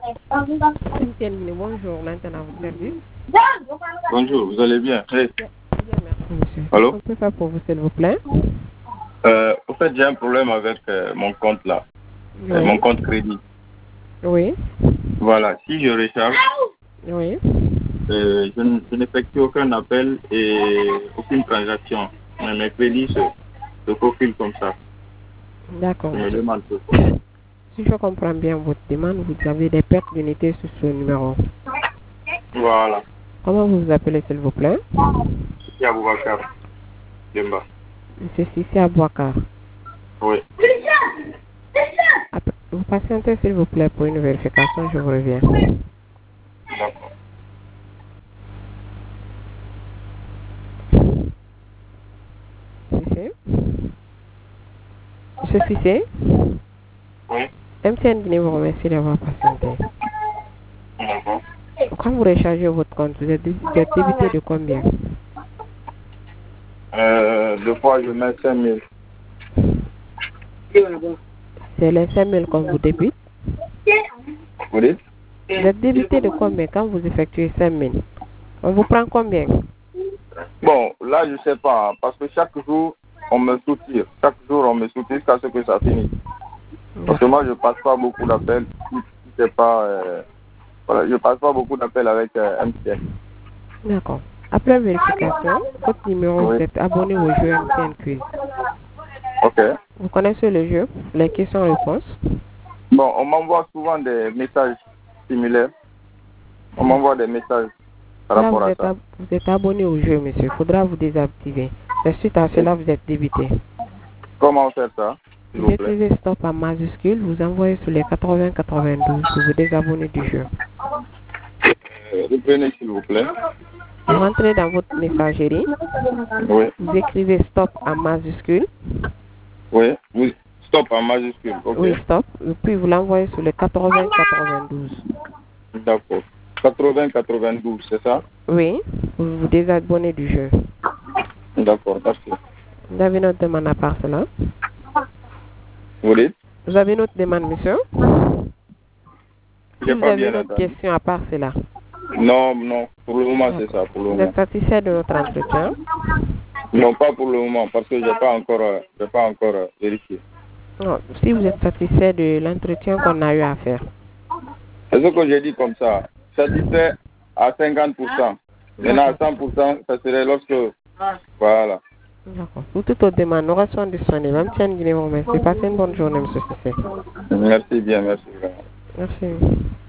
Bonjour, maintenant à votre service. Bonjour, vous allez bien? Hey. Bien, merci, monsieur. Allô? On peut faire pour vous, s'il vous plaît? Au fait, j'ai un problème avec mon compte là, Oui. mon compte crédit. Oui. Voilà, si je recharge, Oui. je n'effectue aucun appel et aucune transaction. Mais mes crédits se profilent comme ça. D'accord, Je me monsieur. demande tout. Si je comprends bien votre demande, vous avez des pertes d'unités sur ce numéro. Voilà. Comment vous vous appelez, s'il vous plaît? Ici à Boubacar. Demba. Monsieur Sissi Abouakar. Oui. Vous patientez, s'il vous plaît, pour une vérification, je vous reviens. D'accord. Sissé? Monsieur Sissé? Oui. MTN Guinée vous remercie d'avoir patienté. D'accord. Quand vous rechargez votre compte, vous êtes débité de combien? Deux fois, je mets 5 000. C'est les 5 000 qu'on vous débite. Vous dites? Vous êtes débité de combien quand vous effectuez 5 000? On vous prend combien? Bon, là, je sais pas, parce que chaque jour, on me soutire. Chaque jour, on me soutire jusqu'à ce que ça finisse. Parce que moi, je passe pas beaucoup d'appels. Si c'est pas, voilà, je passe pas beaucoup d'appels avec MTN. D'accord. Après vérification, votre numéro, Oui. vous êtes abonné au jeu MTN Quiz. Ok. Vous connaissez le jeu, les questions-réponses? Bon, on m'envoie souvent des messages similaires. On m'envoie des messages par Là, rapport à ça. vous êtes abonné au jeu, monsieur. Il faudra vous désactiver. C'est suite à cela, vous êtes débité. Comment faire ça, s'il Vous vous plaît? écrivez stop en majuscule, vous envoyez sur les 80-92 pour vous désabonner du jeu. Reprenez, s'il vous plaît. Vous rentrez dans votre messagerie, Oui. vous écrivez stop en majuscule. Oui. Oui. Stop en majuscule. Ok. Oui, stop. Et puis vous l'envoyez sur les 80-92. D'accord. 80-92, c'est ça? Oui, pour vous désabonner du jeu. D'accord, merci. Vous avez notre demande à part cela? Vous dites? Vous avez notre demande, monsieur? Si J'ai vous pas avez bien une autre entendu. question à part cela. Non, non. Pour le moment, c'est D'accord. ça. Pour le Vous moment. êtes satisfait de notre entretien? Non, pas pour le moment, parce que j'ai pas encore vérifié. Non. Si vous êtes satisfait de l'entretien qu'on a eu à faire. C'est ce que j'ai dit comme ça. Satisfait à 50%. Maintenant, à 100%, ça serait lorsque... Voilà. D'accord. Pour toute autre demande, nous restons disponibles. Même si Guinée, merci. Passez une bonne journée, monsieur Sissé. Merci bien, merci vraiment. Merci.